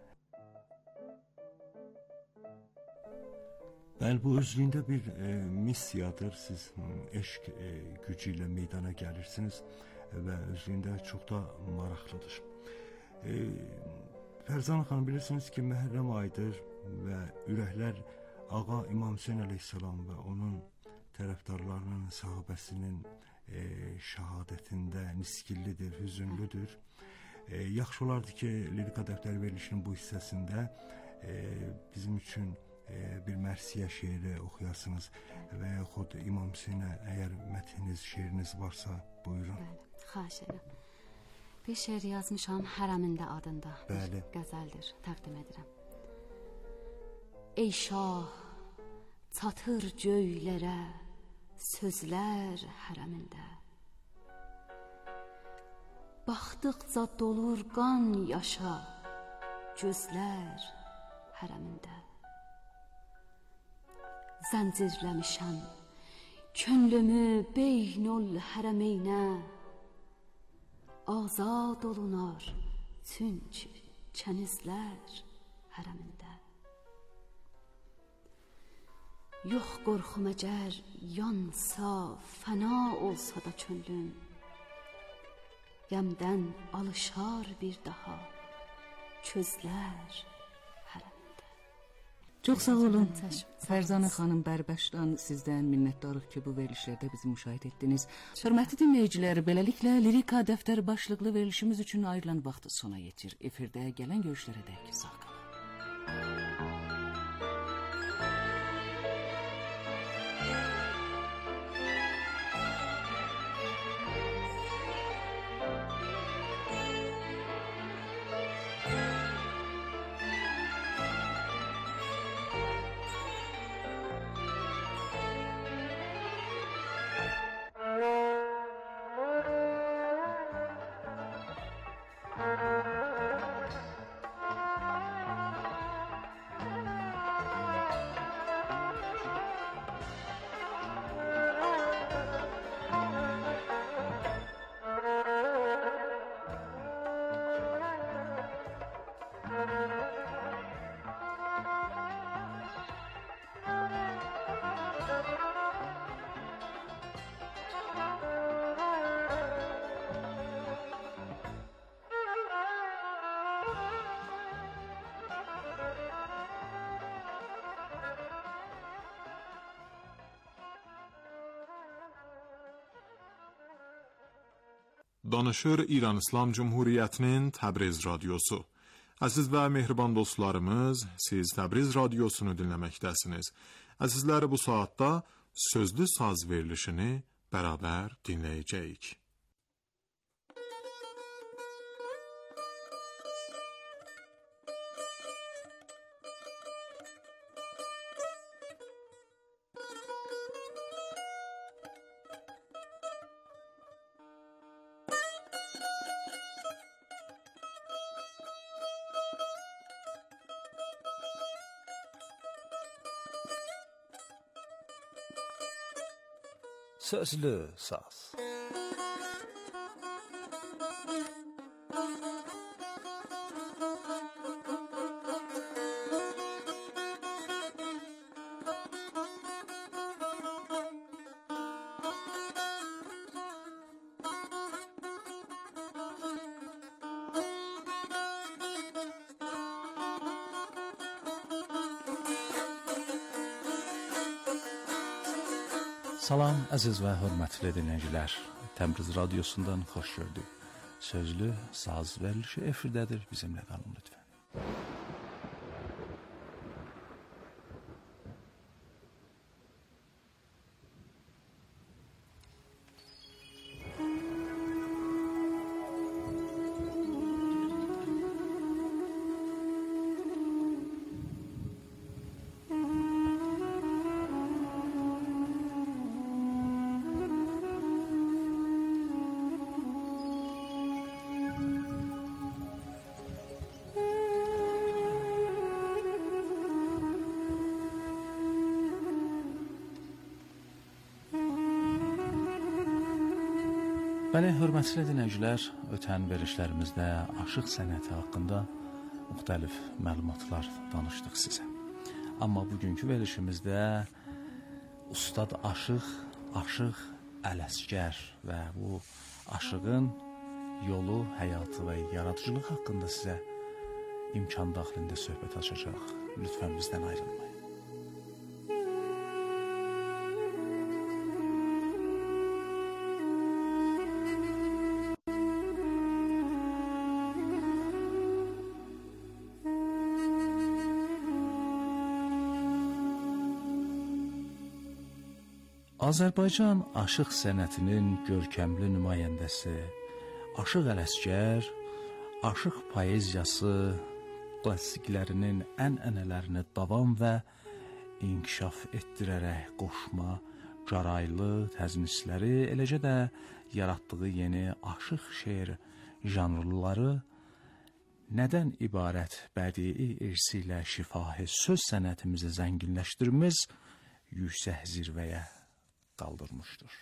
Bəli, bu özlüyündə bir missiyadır. Siz eşq gücü ilə meydana gəlirsiniz və özlüyündə çox da maraqlıdır. Fərzanə xanım, bilirsiniz ki, Məhərrəm ayıdır və ürəklər Ağa İmam Hüseyn əleyhissalam və onun tərəfdarlarının, sahabəsinin şəhadətində niskillidir, hüzünlüdür. Yaxşı olardı ki, Lirika Dəftər verilişinin bu hissəsində bizim üçün bir mərsiyə şeiri oxuyasınız və yaxud İmam Hüseynə əgər mətniniz, şeiriniz varsa, buyurun. Bəli, xahiş edirəm. Bir şeir yazmışam Hərəmində adında. Bəli. Qəzəldir, təqdim edirəm. Ey şah, çatır göylərə sözlər hərəmində. Baxdıqca dolur qan yaşa gözlər hərəmində. Zəncirləmişəm könlümü beynul hərəmeynə. Azad olunar çünki kənizlər hərəmində. Yox qorxum əgər yansa, fəna olsa da könlüm. Qəmdən alışar bir daha közlər hərəmində. Çox sağ olun. Fərzanə xanım Bərbəşdan sizdən minnətdarıq ki, bu verilişlərdə bizi müşahidə etdiniz. Hörmətli dinləyicilər, beləliklə Lirika dəftər başlıqlı verilişimiz üçün ayrılan vaxt sona yetir. Efirdə gələn görüşlərə dək sağ qalın. Danışır İran İslam Cumhuriyyətinin Təbriz radiosu. Əziz və mehriban dostlarımız, siz Təbriz radiosunu dinləməkdəsiniz. Əzizləri, bu saatda sözlü saz verilişini bərabər dinləyəcəyik. Sözlü saz. Salam, əziz və hörmətli dinləyicilər. Təbriz radiosundan xoş gördük. Sözlü saz verilişi efirdədir. Bizimlə qalın lütfən. Bəli, hörmətli dinləyicilər, ötən verilişlərimizdə aşıq sənəti haqqında müxtəlif məlumatlar danışdıq sizə. Amma bugünkü verilişimizdə ustad Aşıq Ələsgər və bu aşığın yolu, həyatı və yaradıcılıq haqqında sizə imkan daxilində söhbət açacaq. Lütfən bizdən ayrılmayın. Azərbaycan aşıq sənətinin görkəmli nümayəndəsi Aşıq Ələsgər, aşıq poeziyası klassiklərinin ənənələrini davam və inkişaf etdirərək qoşma, caraylı təzmisləri, eləcə də yaratdığı yeni aşıq şeir janrları nədən ibarət bədii irsi ilə şifahi söz sənətimizi zənginləşdirmiş, yüksək zirvəyə qaldırmışdır.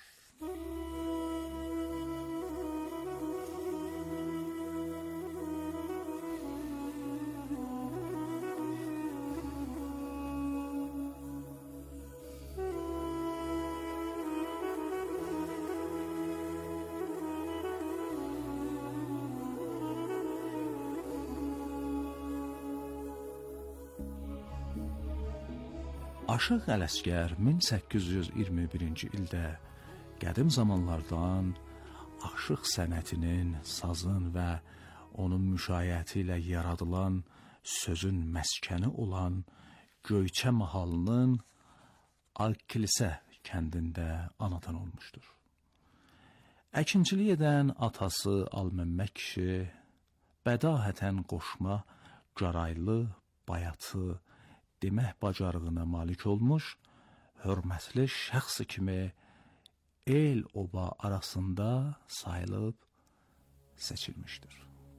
Aşıq Ələsgər 1821-ci ildə qədim zamanlardan aşıq sənətinin, sazın və onun müşayiəti ilə yaradılan sözün məskəni olan Göyçə mahalının Alkilisə kəndində anadan olmuşdur. Əkinçilik edən atası Alməmmək kişi bədahətən qoşma, caraylı, bayatı, demək bacarığına malik olmuş, hörmətli şəxs kimi el oba arasında sayılıb seçilmişdir.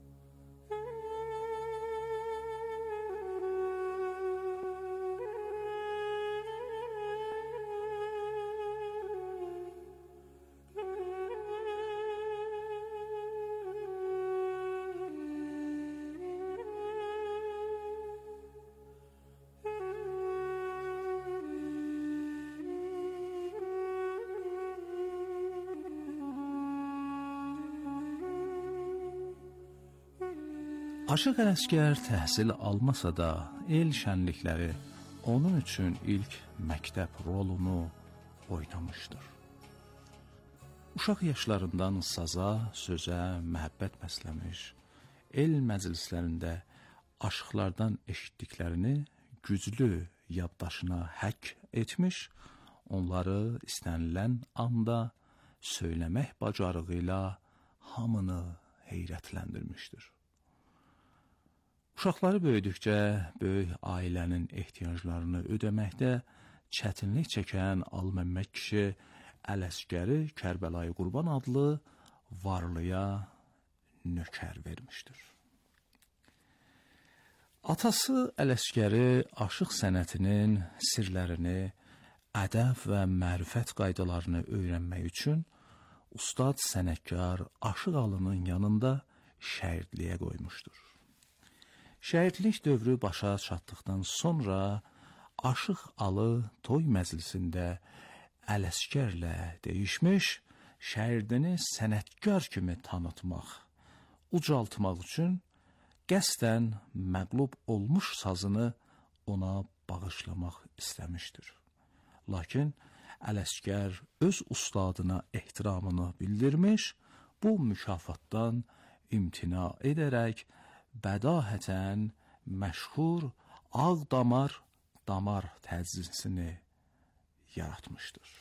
Aşıq Ələsgər təhsil almasa da, el şənlikləri onun üçün ilk məktəb rolunu oynamışdır. Uşaq yaşlarından saza, sözə məhəbbət bəsləmiş, el məclislərində aşıqlardan eşitdiklərini güclü yaddaşına həkk etmiş, onları istənilən anda söyləmək bacarığı ilə hamını heyrətləndirmişdir. Uşaqları böyüdükcə böyük ailənin ehtiyaclarını ödəməkdə çətinlik çəkən Alməmmək kişi Ələsgəri Kərbəlayı Qurban adlı varlıya nökər vermişdir. Atası Ələsgəri aşıq sənətinin sirlərini, ədəb və mərifət qaydalarını öyrənmək üçün ustad sənətkar Aşıq Alının yanında şagirdliyə qoymuşdur. Şagirdlik dövrü başa çatdıqdan sonra Aşıq Alı toy məclisində Ələsgərlə deyişmiş, şagirdini sənətkar kimi tanıtmaq, ucaltmaq üçün qəsdən məqlub olmuş sazını ona bağışlamaq istəmişdir. Lakin Ələsgər öz ustadına ehtiramını bildirmiş, bu mükafatdan imtina edərək bədahətən məşhur Ağdamar damar təzisini yaratmışdır.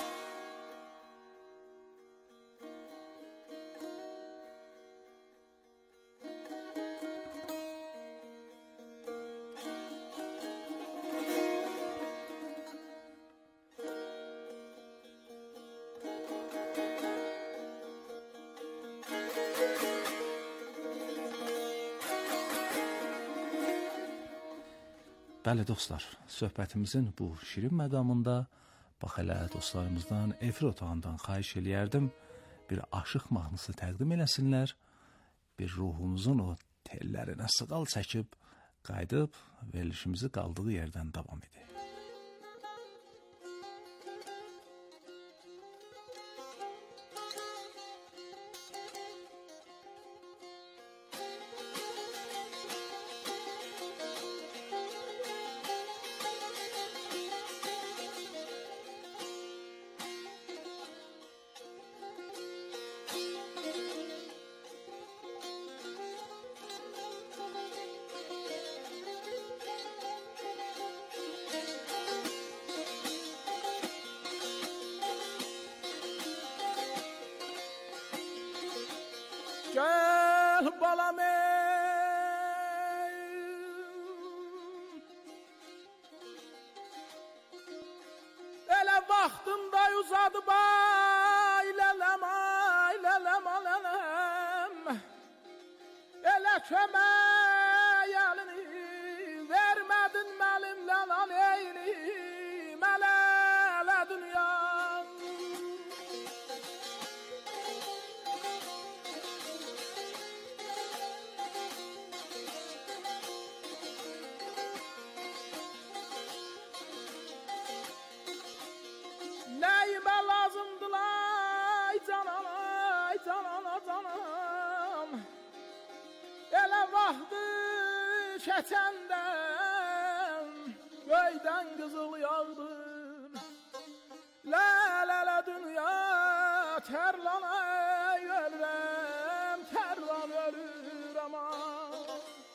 Bəli dostlar, söhbətimizin bu şirin məqamında bax elə dostlarımızdan efir otağından xahiş eləyərdim, bir aşıq mahnısı təqdim eləsinlər, bir ruhumuzun o tellərinə sığal çəkib, qayıdıb verilişimizi qaldığı yerdən davam edək. Gel balam Elə vaxtında uzadı baylələm, aylələm, alələm Elə kömək əlini vermədin məlimlə aleylim Ələ dünya Nəyimə lazımdır ay canam, ay canam, canam Elə vaxtı keçəndə göydən qızıl yağdır Lə dünya tərlan ay ölürəm, tərlan ölür aman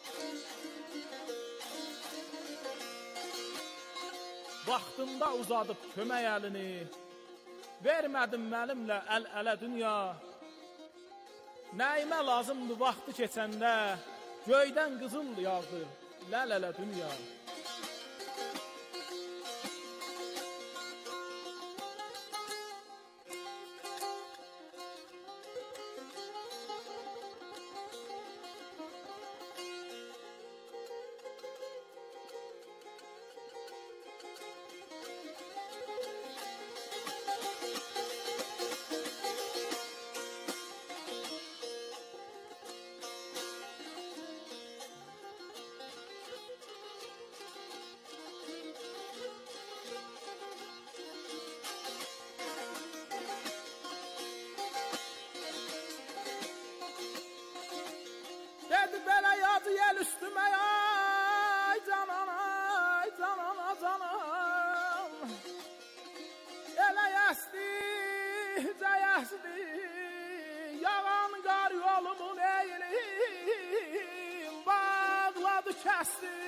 Vaxtında uzadıb kömək əlini Vermədim məlimlə əl-ələ dünya Nəyimə lazımdır vaxtı keçəndə Göydən qızıl yağdır lələ dünya Dedi belə yadı yel üstüme ay canan, ay canan, canam Elə yəsdi, cəyəsdi Yağan qar yolumu neylim Bağladı kəsdi